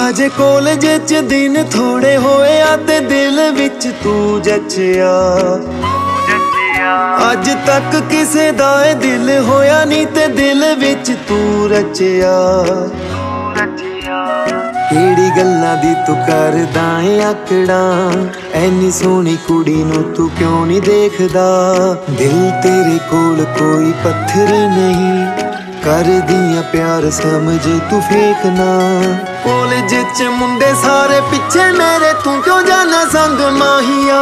ਹਜੇ ਕਾਲਜ ਚ ਦਿਨ ਥੋੜੇ ਹੋਏ ਆ ਤੇ ਦਿਲ ਵਿੱਚ ਤੂੰ ਜੱਚਿਆ। ਅੱਜ ਤੱਕ ਕਿਸੇ ਦਾ ਇਹ ਦਿਲ ਹੋਇਆ ਨਹੀਂ ਤੇ ਦਿਲ ਵਿੱਚ ਤੂੰ ਰਚਿਆ। ਕਿਹੜੀ ਗੱਲਾਂ ਦੀ ਤੂੰ ਕਰਦਾ ਏ ਆਕੜਾਂ, ਐਨੀ ਸੋਹਣੀ ਕੁੜੀ ਨੂੰ ਤੂੰ ਕਿਉਂ ਨਹੀਂ ਦੇਖਦਾ। ਦਿਲ ਤੇਰੇ ਕੋਲ ਕੋਈ ਪੱਥਰ ਨਹੀਂ, ਕਰਦੀਆਂ ਪਿਆਰ ਸਮਝ ਤੂੰ ਫੇਕ ਨਾ। ਕਾਲਜ ਚ ਮੁੰਡੇ ਸਾਰੇ ਪਿੱਛੇ ਮੇਰੇ, ਤੂੰ ਕਿਉਂ ਜਾਣਾ ਸੰਗ ਮਾਹੀਆ।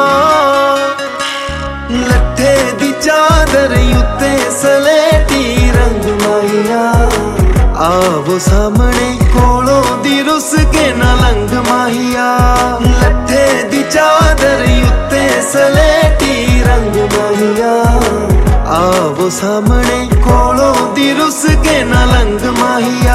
ਲੱਠੇ ਦੀ ਚਾਦਰ ਉੱਤੇ ਸਲੇਟੀ ਰੰਗ ਮਾਹੀਆ। ਆਵੋ ਸਾਹਮਣੇ ਕੋਲੋਂ ਦੀ ਰੁੱਸ ਕੇ ਨਾ ਲੰਘ ਮਾਹੀਆ। ਲੱਠੇ ਦੀ ਚਾਦਰ ਉੱਤੇ ਸਲੇਟੀ ਰੰਗ ਮਾਹੀਆ। ਆਵੋ ਸਾਹਮਣੇ ਕੋਲੋਂ ਦੀ ਰੁੱਸ ਕੇ ਨਾ ਲੰਘ ਮਾਹੀਆ।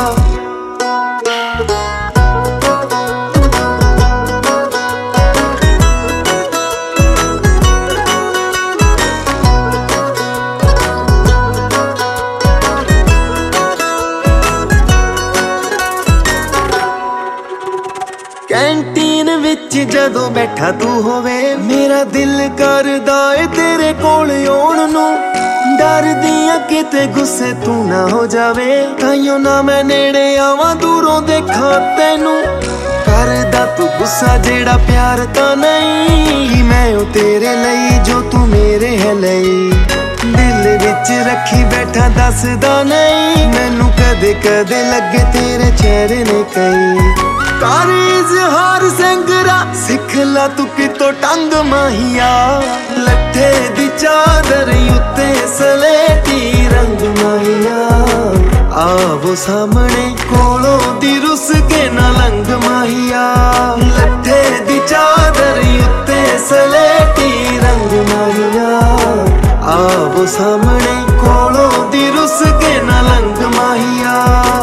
ਕੈਂਟੀਨ ਵਿੱਚ ਜਦੋਂ ਬੈਠਾ ਤੂੰ ਹੋਵੇ, ਮੇਰਾ ਦਿਲ ਕਰਦਾ ਏ ਤੇਰੇ ਕੋਲ ਆਉਣ ਨੂੰ। ਡਰਦੀਆਂ ਕਿਤੇ ਗੁੱਸੇ ਤੂੰ ਨਾ ਹੋ ਜਾਵੇ, ਤਾਈਓ ਨਾ ਮੈਂ ਨੇੜੇ ਆਵਾਂ ਦੂਰੋਂ ਦੇਖਾਂ ਤੈਨੂੰ। ਕਰਦਾ ਤੂੰ ਗੁੱਸਾ ਜਿਹੜਾ ਪਿਆਰ ਤਾਂ ਨਹੀਂ, ਕਿ ਮੈਂ ਉਹ ਤੇਰੇ ਲਈ ਜੋ ਤੂੰ ਮੇਰੇ ਹੈ ਲਈ। ਦਿਲ ਵਿੱਚ ਰੱਖੀ ਬੈਠਾ ਦੱਸਦਾ ਨਹੀਂ, ਮੈਨੂੰ ਕਦੇ ਕਦੇ ਲੱਗੇ ਤੇਰੇ ਚਿਹਰੇ ਨੇ ਕਈ। ਕਰ ਇਜ਼ਹਾਰ ਸਿੰਗਰਾ ਸਿੱਖ ਲਾ ਤੂੰ ਕਿਤੋਂ ਟੰਗ ਮਾਹੀਆ। ਲੱਠੇ ਦੀ ਚਾਦਰ ਉੱਤੇ ਸਲੇਟੀ ਰੰਗ ਮਾਹੀਆ। ਆਵੋ ਸਾਹਮਣੇ ਕੋਲੋਂ ਦੀ ਰੁੱਸ ਕੇ ਨਾ ਲੰਘ ਮਾਹੀਆ। ਲੱਠੇ ਦੀ ਚਾਦਰ ਉੱਤੇ ਸਲੇਟੀ ਰੰਗ ਮਾਹੀਆ। ਆਵੋ ਸਾਹਮਣੇ ਕੋਲੋਂ ਦੀ ਰੁੱਸ ਕੇ ਨਾ ਲੰਘ ਮਾਹੀਆ।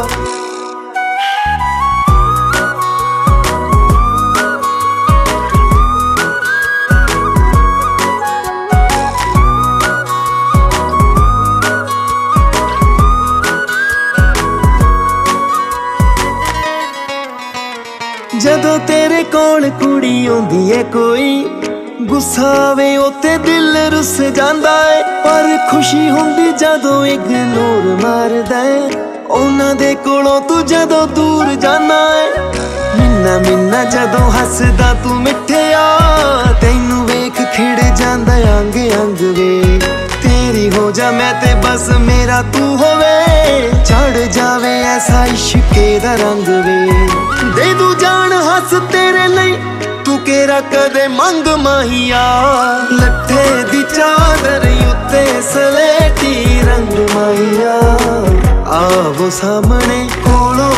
ਜਦੋਂ ਤੇਰੇ ਕੋਲ ਕੁੜੀ ਆਉਂਦੀ ਏ ਕੋਈ, ਗੁੱਸਾ ਆਵੇ ਉੱਤੇ ਦਿਲ ਰੁੱਸ ਜਾਂਦਾ ਏ। ਪਰ ਖੁਸ਼ੀ ਹੁੰਦੀ ਜਦੋਂ ਇਗਨੋਰ ਮਾਰਦਾ ਏ, ਉਹਨਾਂ ਦੇ ਕੋਲੋਂ ਤੂੰ ਜਦੋਂ ਦੂਰ ਜਾਣਾ ਏ। ਮਿੰਨਾ ਮਿੰਨਾ ਜਦੋਂ ਹੱਸਦਾ ਤੂੰ ਮਿੱਠਿਆ, ਤੈਨੂੰ ਵੇਖ ਖਿੜ ਜਾਂਦਾ ਅੰਗ ਅੰਗ ਵੇ। ਤੇਰੀ ਹੋ ਜਾ ਮੈਂ ਤੇ ਬਸ ਮੇਰਾ ਤੂੰ ਹੋਵੇ, ਚੜ ਜਾਵੇ ਐਸਾ ਇਸ਼ਕੇ ਦਾ ਰੰਗ ਵੇ। ਦੇ ਦੂ ਜਾਨ ਹੱਸ ਤੇਰੇ ਲਈ ਤੂੰ ਕਿਹੜਾ ਕਦੇ ਮੰਗ ਮਾਹੀਆ। ਲੱਠੇ ਦੀ ਚਾਦਰ ਉੱਤੇ ਸਲੇਟੀ ਰੰਗ ਮਾਹੀਆ। ਆਵੋ ਸਾਹਮਣੇ ਕੋਲੋਂ